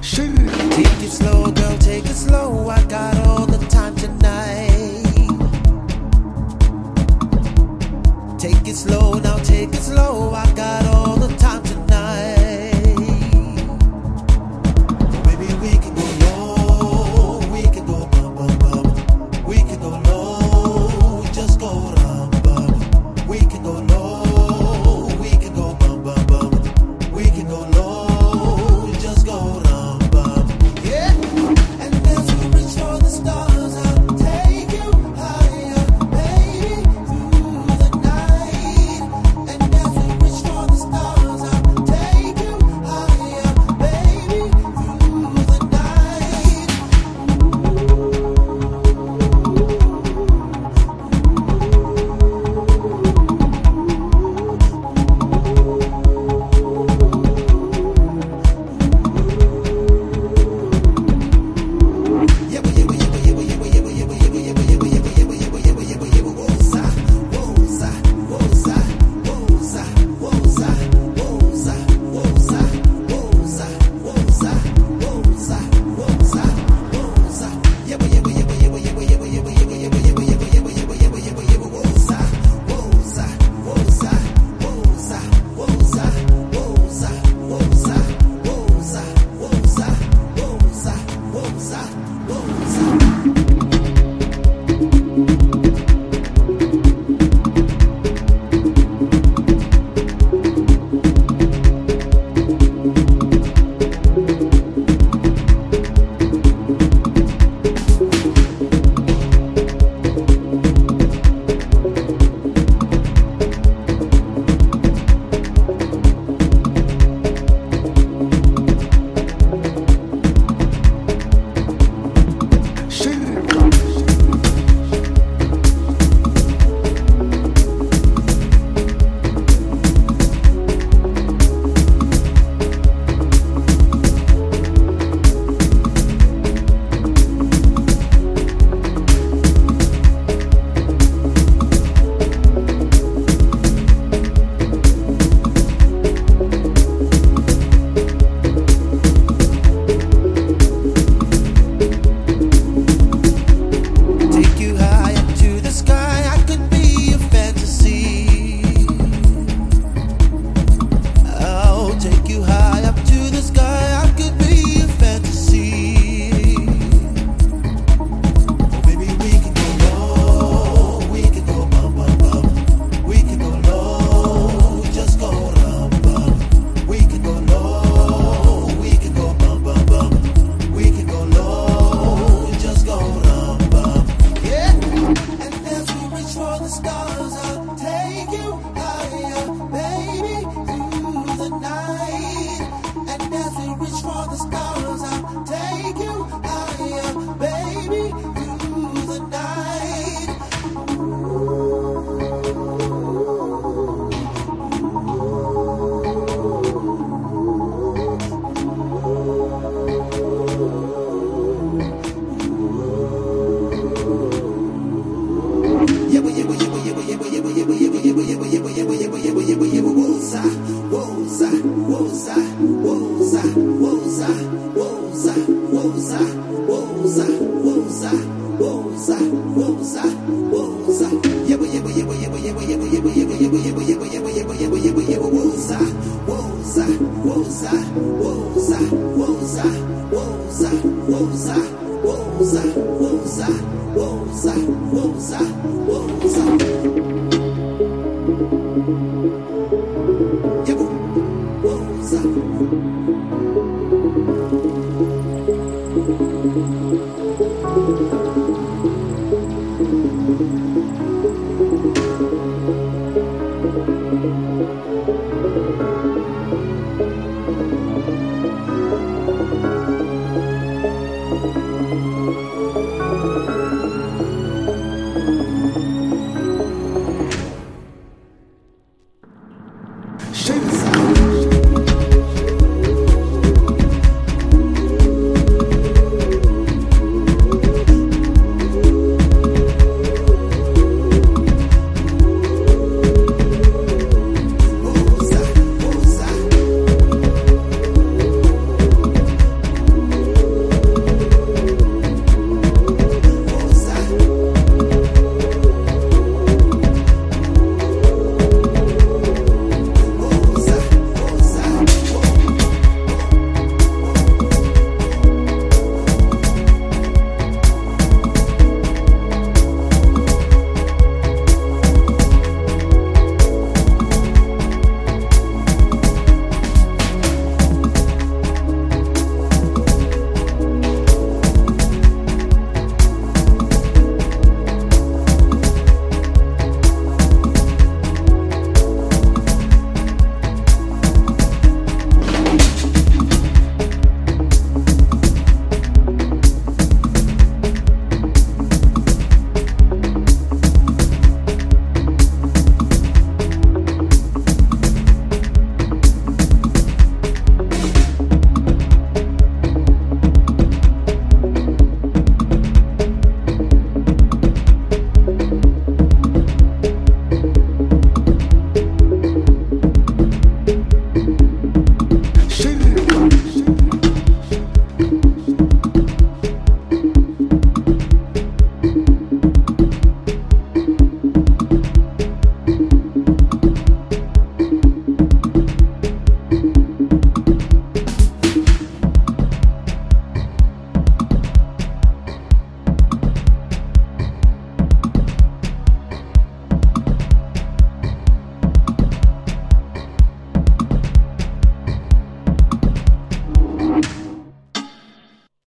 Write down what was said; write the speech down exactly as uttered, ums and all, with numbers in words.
Take it slow, girl, take it slow. I got all the time tonight. Take it slow, now take it slow. I got all the time tonight. Baby, we can go low, we can go bum bum bum. We can go low, just go rum bum. We can go low, we can go bum bum bum. We can go low, just go rum bum. Yeah, and as we reach for the stars, I'll take you higher, baby, through the night. And as we reach for the stars, I'll take you higher, baby, through the night. Woza, woza, woza, woza, woza.